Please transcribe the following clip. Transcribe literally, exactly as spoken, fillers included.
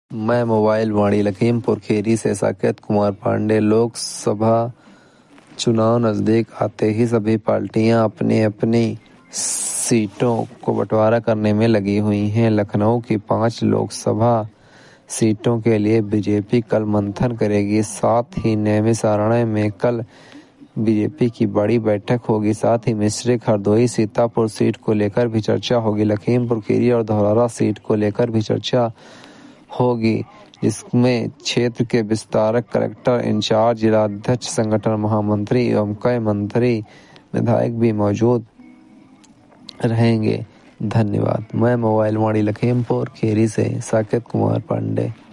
मैं मोबाइल वाणी लखीमपुर खीरी से साकेत कुमार पांडे। लोकसभा चुनाव नजदीक आते ही सभी पार्टियां अपनी अपनी सीटों को बंटवारा करने में लगी हुई हैं। लखनऊ की पांच लोकसभा सीटों के लिए बीजेपी कल मंथन करेगी। साथ ही नैमिषारण्य में कल बीजेपी की बड़ी बैठक होगी। साथ ही मिश्रिख हरदोई सीतापुर सीट को लेकर भी चर्चा होगी। लखीमपुर खीरी और धौरहरा सीट को लेकर भी चर्चा होगी, जिसमें क्षेत्र के विस्तारक, कलेक्टर इंचार्ज, जिलाध्यक्ष, संगठन महामंत्री एवं कई मंत्री विधायक भी मौजूद रहेंगे। धन्यवाद। मैं मोबाइल वाणी लखीमपुर खीरी से साकेत कुमार पांडे।